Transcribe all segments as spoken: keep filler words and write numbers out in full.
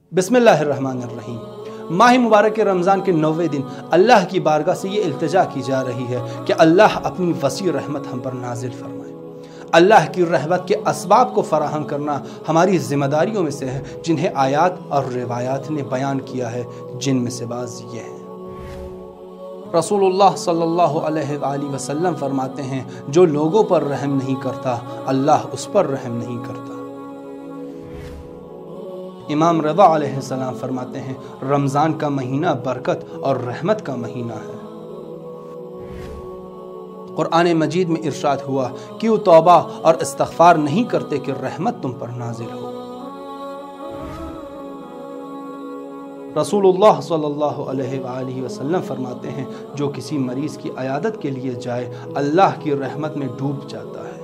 بسم اللہ الرحمن الرحیم۔ ماہ مبارک رمضان کے نوے دن اللہ کی بارگاہ سے یہ التجا کی جا رہی ہے کہ اللہ اپنی وسیع رحمت ہم پر نازل فرمائے۔ اللہ کی رحمت کے اسباب کو فراہم کرنا ہماری ذمہ داریوں میں سے ہے، جنہیں آیات اور روایات نے بیان کیا ہے، جن میں سے بعض یہ ہیں۔ رسول اللہ صلی اللہ علیہ وآلہ وسلم فرماتے ہیں، جو لوگوں پر رحم نہیں کرتا اللہ اس پر رحم نہیں کرتا۔ امام رضا علیہ السلام فرماتے ہیں، رمضان کا مہینہ برکت اور رحمت کا مہینہ ہے۔ قرآن مجید میں ارشاد ہوا، کیوں توبہ اور استغفار نہیں کرتے کہ رحمت تم پر نازل ہو۔ رسول اللہ صلی اللہ علیہ وآلہ وسلم فرماتے ہیں، جو کسی مریض کی عیادت کے لیے جائے اللہ کی رحمت میں ڈوب جاتا ہے۔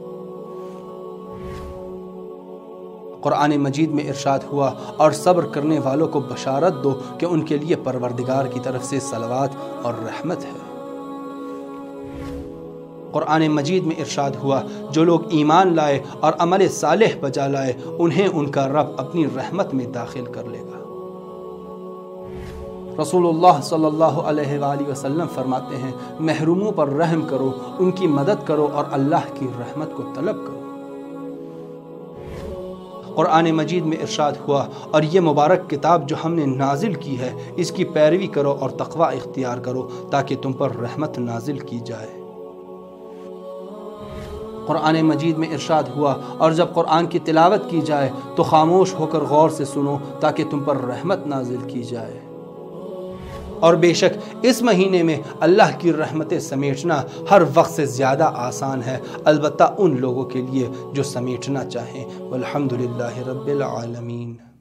قرآن مجید میں ارشاد ہوا، اور صبر کرنے والوں کو بشارت دو کہ ان کے لیے پروردگار کی طرف سے صلوات اور رحمت ہے۔ قرآن مجید میں ارشاد ہوا، جو لوگ ایمان لائے اور عمل صالح بجا لائے انہیں ان کا رب اپنی رحمت میں داخل کر لے گا۔ رسول اللہ صلی اللہ علیہ وآلہ وسلم فرماتے ہیں، محروموں پر رحم کرو، ان کی مدد کرو اور اللہ کی رحمت کو طلب کرو۔ قرآن مجید میں ارشاد ہوا، اور یہ مبارک کتاب جو ہم نے نازل کی ہے اس کی پیروی کرو اور تقوی اختیار کرو تاکہ تم پر رحمت نازل کی جائے۔ قرآن مجید میں ارشاد ہوا، اور جب قرآن کی تلاوت کی جائے تو خاموش ہو کر غور سے سنو تاکہ تم پر رحمت نازل کی جائے۔ اور بے شک اس مہینے میں اللہ کی رحمتیں سمیٹنا ہر وقت سے زیادہ آسان ہے، البتہ ان لوگوں کے لیے جو سمیٹنا چاہیں۔ والحمدللہ رب العالمین۔